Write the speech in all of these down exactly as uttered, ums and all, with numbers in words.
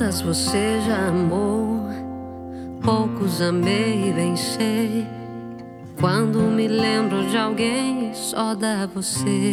Quantas você já amou, poucos amei, bem sei. Quando me lembro de alguém, só dá você.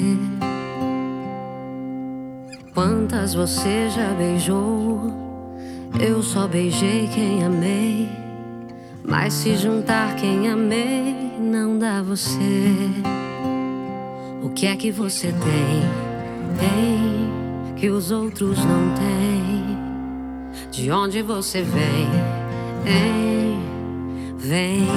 Quantas você já beijou, eu só beijei quem amei. Mas se juntar quem amei, não dá você. O que é que você tem, tem, que os outros não têm? De onde você vem, hein, vem.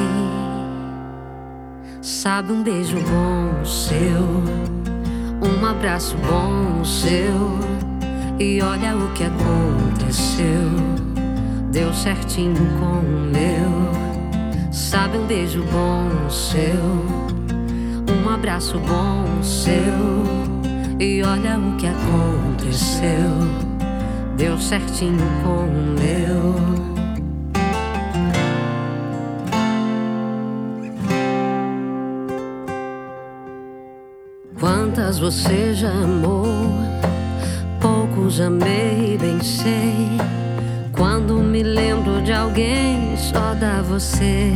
Sabe, um beijo bom seu, um abraço bom seu. E olha o que aconteceu, deu certinho com o meu. Sabe, um beijo bom seu, um abraço bom seu. E olha o que aconteceu, deu certinho com o meu. Quantas você já amou, poucos amei, bem sei. Quando me lembro de alguém, só dá você.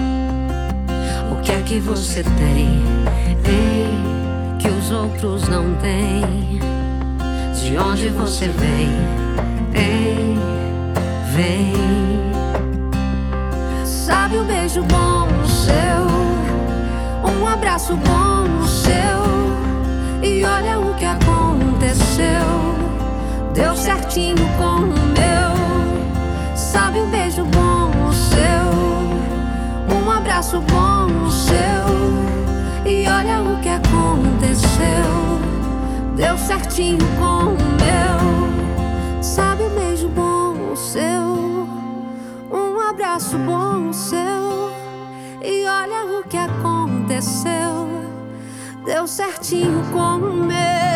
O que é que você tem, hein, que os outros não têm? De onde você vem, hein, vem. Sabe, um beijo bom seu, um abraço bom seu. E olha o que aconteceu, deu certinho com o meu. Sabe, um beijo bom seu, um abraço bom seu. E olha o que aconteceu, deu certinho com o meu. Sabe, um beijo bom seu, um abraço bom seu. E olha o que aconteceu, deu certinho com o meu.